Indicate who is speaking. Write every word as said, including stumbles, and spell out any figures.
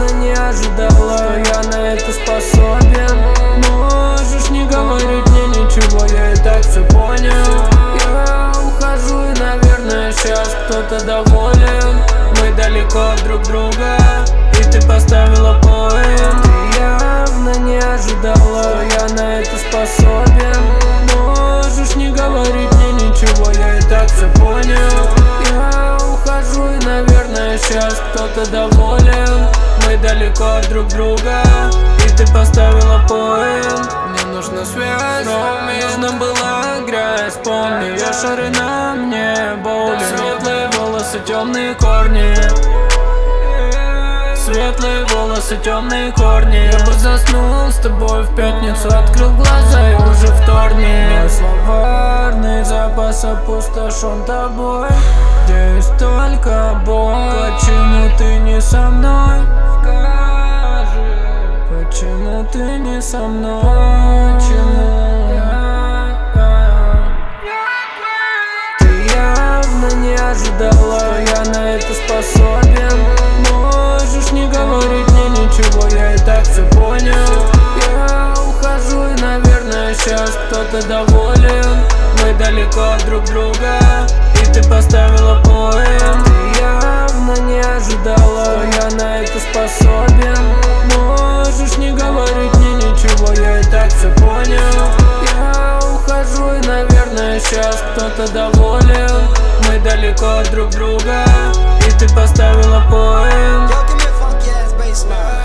Speaker 1: явно не ожидала, что я на это способен. Можешь не говорить мне ничего, я и так все понял. Я ухожу и, наверное, сейчас кто-то доволен. Мы далеко друг друга, и ты поставила поинт. Ты явно не ожидала, что я на это способен. Можешь не говорить мне ничего, я и так все понял. Я ухожу и, наверное, сейчас кто-то доволен. Мы далеко друг друга, и ты поставила поинт. Мне нужна связь, нужна была грязь. Помни, я шары на мне, боли. Светлые волосы, темные корни. Светлые волосы, темные корни. Я бы заснул с тобой в пятницу, открыл глаза и уже вторник. Мой словарный запас опустошен тобой. Здесь только боль. Почему ты не со мной? Скажи, почему ты не со мной? Почему? Ты явно не ожидала, что я на это способен. Можешь не говорить мне ничего, я и так все понял. Я ухожу и, наверное, сейчас кто-то доволен. Мы далеко друг друга, и ты поставила поинт. Ты явно не ожидала, что я на это способен. Можешь не говорить мне ничего, я и так все понял. Я ухожу и, наверное, сейчас кто-то доволен. Мы далеко друг друга, и ты поставила поинт.
Speaker 2: Yo, give me a funky ass bass line.